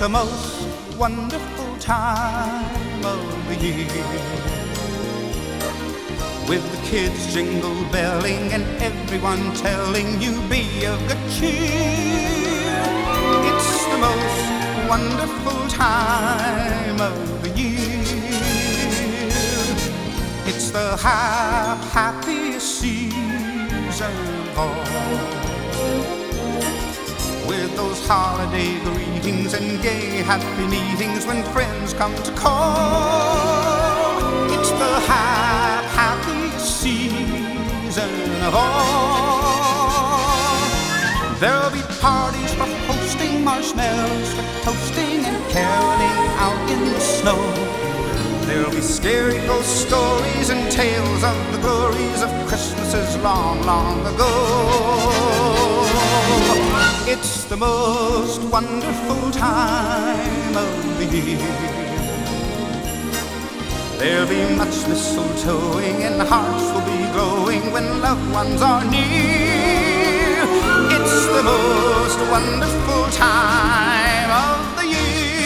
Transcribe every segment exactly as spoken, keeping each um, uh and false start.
the most wonderful time of the year, with the kids jingle belling and everyone telling you be of good cheer. It's the most wonderful time of the year. It's the ha- happiest season of all, with those holiday greetings and gay happy meetings when friends come to call. It's the ha- happiest season of all. There'll be parties for hosting, marshmallows for toasting, and caroling out in the snow. There'll be scary ghost stories and tales of the glories of Christmases long, long ago. It's the most wonderful time of the year. There'll be much mistletoeing and hearts will be glowing when loved ones are near. It's the most wonderful time of the year.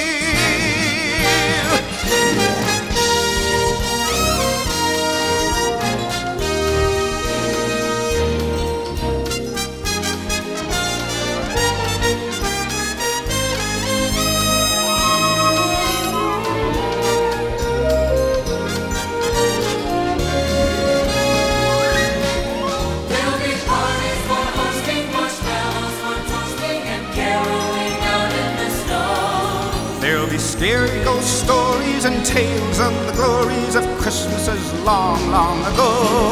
There'll be scary ghost stories and tales of the glories of Christmases long, long ago.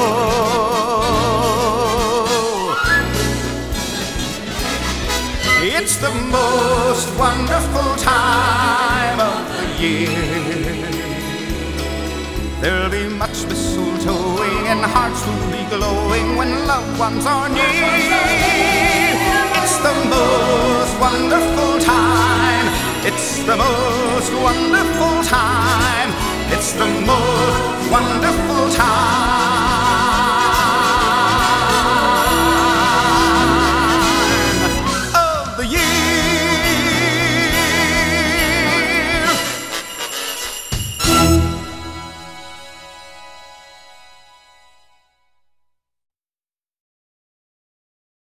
It's the most wonderful time of the year. There'll be much mistletoeing and hearts will be glowing when loved ones are near. It's the most wonderful time. It's the most wonderful time. It's the most wonderful time.